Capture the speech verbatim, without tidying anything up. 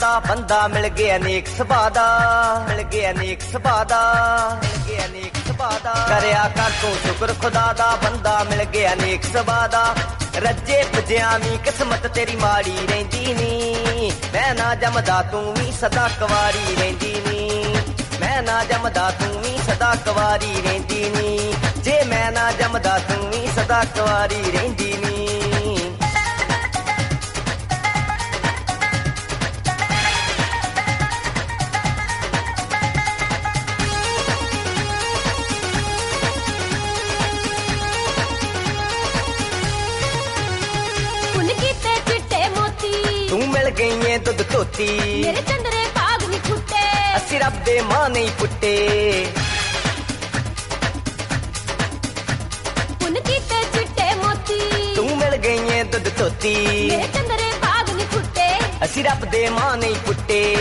ਦਾ ਬੰਦਾ ਮਿਲ ਗਿਆ ਅਨੇਕ ਸੁਭਾਅ ਦਾ, ਮਿਲ ਗਿਆ ਅਨੇਕ ਸੁਭਾਅ ਦਾ, ਮਿਲ ਗਿਆ ਅਨੇਕ ਸੁਭਾਅ ਦਾ। ਕਰਿਆ ਕਰ ਤੂੰ ਸ਼ੁਕਰ ਖੁਦਾ ਦਾ, ਬੰਦਾ ਮਿਲ ਗਿਆ ਅਨੇਕ ਸੁਭਾਅ ਦਾ। ਰੱਜੇ ਪੁੱਜਿਆਂ ਵੀ ਕਿਸਮਤ ਤੇਰੀ ਮਾੜੀ ਰਹਿੰਦੀ ਨੀ, ਮੈਂ ਨਾ ਜੰਮਦਾ ਤੂੰ ਵੀ ਸਦਾ ਕੁਵਾਰੀ ਰਹਿੰਦੀ ਨੀ, ਮੈਂ ਨਾ ਜੰਮਦਾ ਤੂੰ ਵੀ ਸਦਾ ਕੁਵਾਰੀ ਰਹਿੰਦੀ ਨੀ, ਜੇ ਮੈਂ ਨਾ ਜੰਮਦਾ ਤੂੰ ਵੀ ਸਦਾ ਕੁਵਾਰੀ ਰਹਿੰਦੀ ਨੀ। ਗਈਏ ਦੁੱਧ ਧੋਤੀ ਮੇਰੇ ਚੰਦਰੇ ਭਾਗ ਨੀ ਫੁੱਟੇ, ਅਸੀਂ ਰੱਬ ਦੇ ਮਾਂ ਨਹੀਂ ਪੁੱਟੇ। ਪੁੰਨ ਕੀਤੇ ਚਿੱਟੇ ਮੋਤੀ ਤੂੰ ਮਿਲ ਗਈਏ ਦੁੱਧ ਧੋਤੀ, ਮੇਰੇ ਚੰਦਰੇ ਭਾਗ ਨੀ ਫੁੱਟੇ, ਅਸੀਂ ਰੱਬ ਦੇ ਮਾਂ ਨਹੀਂ ਪੁੱਟੇ।